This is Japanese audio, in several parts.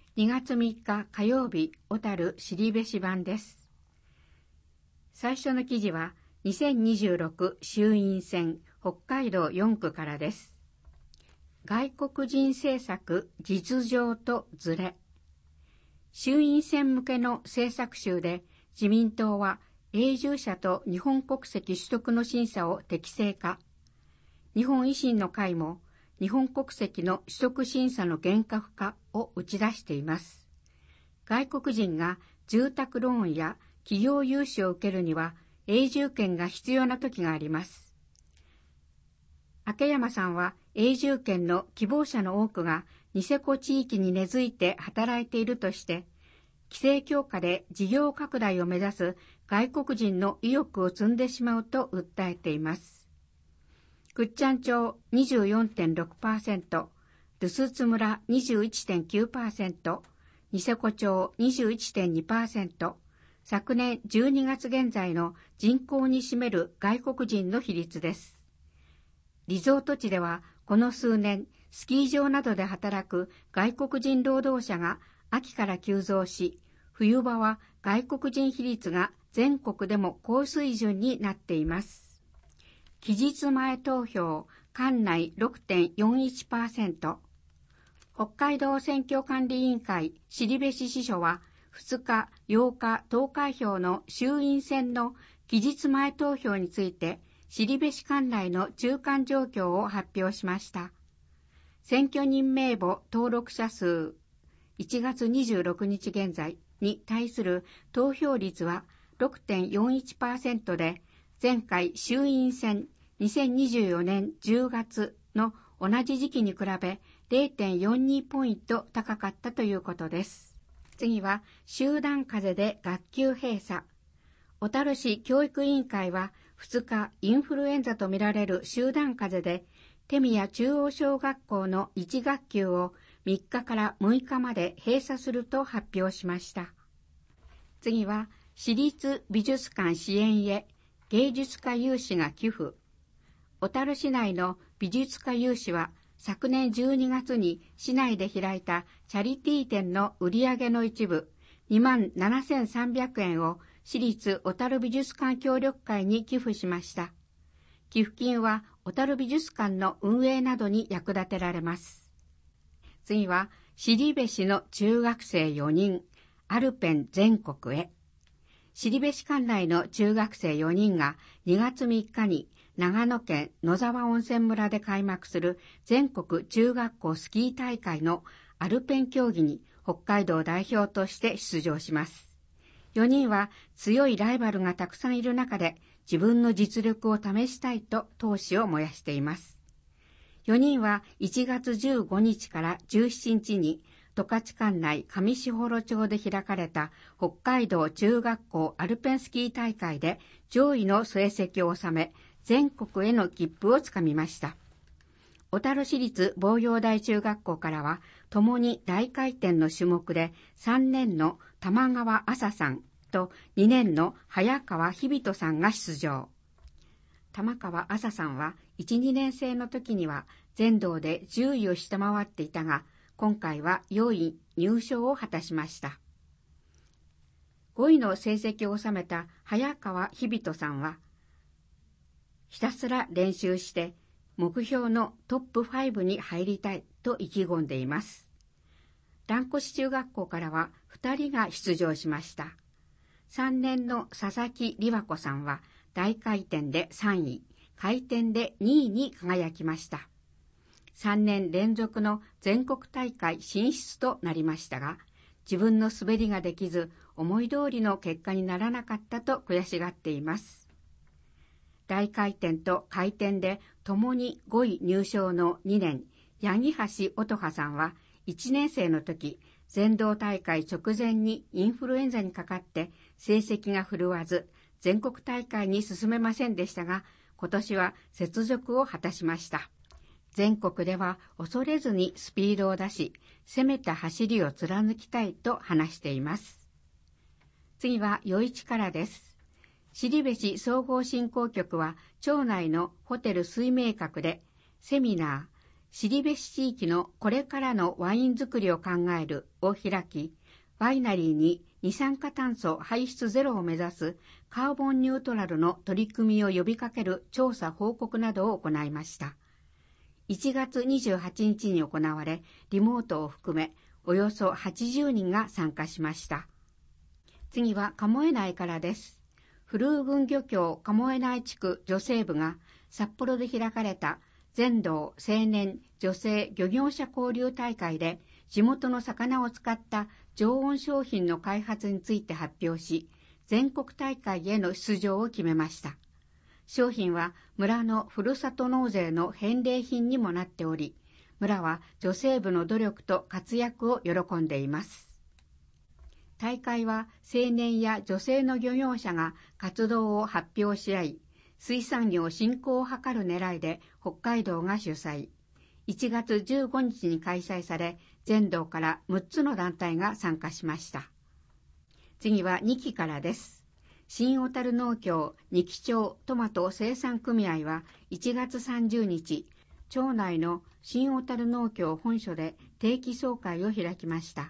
2月3日火曜日、小樽後部版です。最初の記事は2026衆院選北海道4区からです。外国人政策実情とズレ。衆院選向けの政策集で自民党は永住者と日本国籍取得の審査を適正化。日本維新の会も日本国籍の取得審査の厳格化を打ち出しています。外国人が住宅ローンや企業融資を受けるには永住権が必要な時があります。明山さんは永住権の希望者の多くがニセコ地域に根付いて働いているとして、規制強化で事業拡大を目指す外国人の意欲を積んでしまうと訴えています。倶知安町 24.6%、留寿都村 21.9%、ニセコ町 21.2%、昨年12月現在の人口に占める外国人の比率です。リゾート地ではこの数年、スキー場などで働く外国人労働者が秋から急増し、冬場は外国人比率が全国でも高水準になっています。期日前投票、管内 6.41%。北海道選挙管理委員会後部支所は2日、8日投開票の衆院選の期日前投票について後部市管内の中間状況を発表しました。選挙人名簿登録者数1月26日現在に対する投票率は 6.41% で、前回衆院選2024年10月の同じ時期に比べ 0.42 ポイント高かったということです。次は集団風邪で学級閉鎖。小樽市教育委員会は2日インフルエンザとみられる集団風邪で手宮中央小学校の1学級を3日から6日まで閉鎖すると発表しました。次は市立美術館支援へ芸術家有志が寄付。小樽市内の美術家有志は昨年12月に市内で開いたチャリティー展の売上の一部27,300円を市立小樽美術館協力会に寄付しました。寄付金は小樽美術館の運営などに役立てられます。次は後部市の中学生4人、アルペン全国へ。後部市管内の中学生4人が2月3日に長野県野沢温泉村で開幕する全国中学校スキー大会のアルペン競技に北海道代表として出場します。4人は強いライバルがたくさんいる中で自分の実力を試したいと闘志を燃やしています。4人は1月15日から17日に十勝管内上士幌町で開かれた北海道中学校アルペンスキー大会で上位の成績を収め、全国への切符をつかみました。小樽市立望洋台中学校からは、共に大回転の種目で3年の玉川麻さんと2年の早川日比人さんが出場。玉川麻さんは1、2年生の時には全道で10位を下回っていたが、今回は4位入賞を果たしました。5位の成績を収めた早川日比人さんは、ひたすら練習して目標のトップ5に入りたいと意気込んでいます。蘭越中学校からは2人が出場しました。3年の佐々木里和子さんは大回転で3位、回転で2位に輝きました。3年連続の全国大会進出となりましたが、自分の滑りができず思い通りの結果にならなかったと悔しがっています。大回転と回転でともに5位入賞の2年、八木橋音羽さんは1年生の時、全道大会直前にインフルエンザにかかって成績が振るわず、全国大会に進めませんでしたが、今年は雪辱を果たしました。全国では恐れずにスピードを出し、攻めた走りを貫きたいと話しています。次は余市からです。後部市総合振興局は町内のホテル水明閣でセミナ後部地域のこれからのワイン作りを考えるを開き、ワイナリーに二酸化炭素排出ゼロを目指すカーボンニュートラルの取り組みを呼びかける調査報告などを行いました。1月28日に行われ、リモートを含めおよそ80人が参加しました。次は鴨江内からです。古郡漁協鴨江内地区女性部が札幌で開かれた全道青年女性漁業者交流大会で地元の魚を使った常温商品の開発について発表し、全国大会への出場を決めました。商品は村のふるさと納税の返礼品にもなっており、村は女性部の努力と活躍を喜んでいます。大会は青年や女性の漁業者が活動を発表し合い、水産業振興を図る狙いで北海道が主催。1月15日に開催され、全道から6つの団体が参加しました。次は2期からです。新小樽農協二木町トマト生産組合は1月30日、町内の新小樽農協本所で定期総会を開きました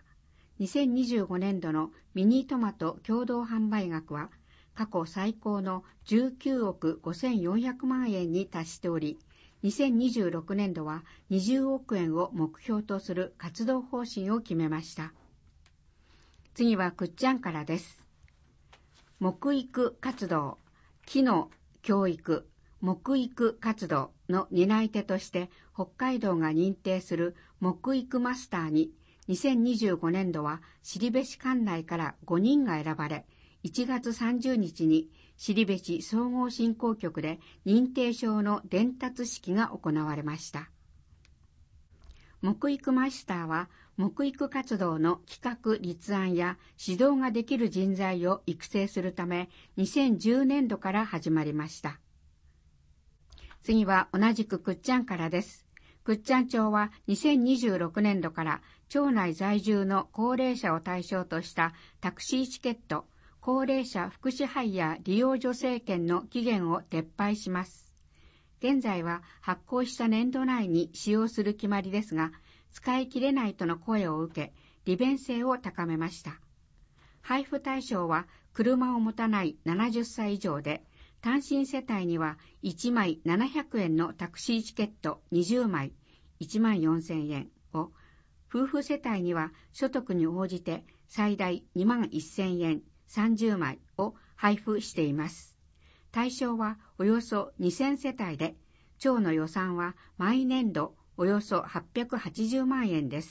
。2025年度のミニトマト共同販売額は過去最高の19億5400万円に達しており、2026年度は20億円を目標とする活動方針を決めました。次はくっちゃんからです。木育活動、木の教育、木育活動の担い手として北海道が認定する木育マスターに2025年度は後部市管内から5人が選ばれ、1月30日に後部市総合振興局で認定証の伝達式が行われました。木育マスターは木育活動の企画立案や指導ができる人材を育成するため2010年度から始まりました。次は同じくくっちゃんからです。くっちゃん町は2026年度から町内在住の高齢者を対象としたタクシーチケット、高齢者福祉ハイヤー利用助成券の期限を撤廃します。現在は発行した年度内に使用する決まりですが、使い切れないとの声を受け、利便性を高めました。配布対象は車を持たない70歳以上で、単身世帯には1枚700円のタクシーチケット20枚14,000円を、夫婦世帯には所得に応じて最大21,000円30枚を配布しています。対象はおよそ2000世帯で、町の予算は毎年度およそ880万円です。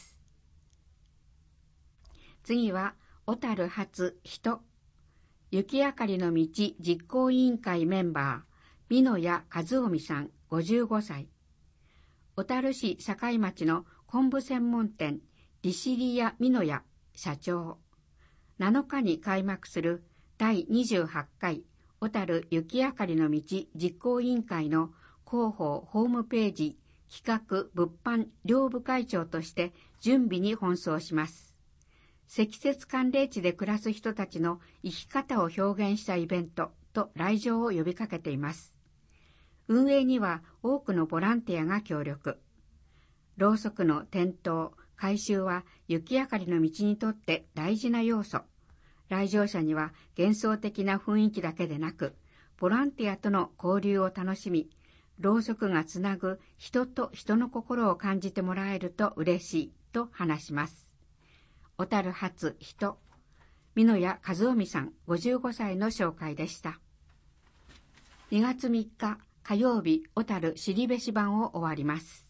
次は小樽発人、雪あかりの道実行委員会メンバー、美濃谷和臣さん55歳。小樽市境町の昆布専門店利尻屋美濃屋社長。7日に開幕する第28回小樽雪あかりの道実行委員会の広報ホームページ企画物販両部会長として準備に奔走します。積雪寒冷地で暮らす人たちの生き方を表現したイベントと来場を呼びかけています。運営には多くのボランティアが協力。ろうそくの点灯、回収は雪あかりの道にとって大事な要素。来場者には幻想的な雰囲気だけでなく、ボランティアとの交流を楽しみ、ろうそくがつなぐ人と人の心を感じてもらえると嬉しいと話します。小樽発人、美濃谷和臣さん55歳の紹介でした。2月3日火曜日小樽後部市版を終わります。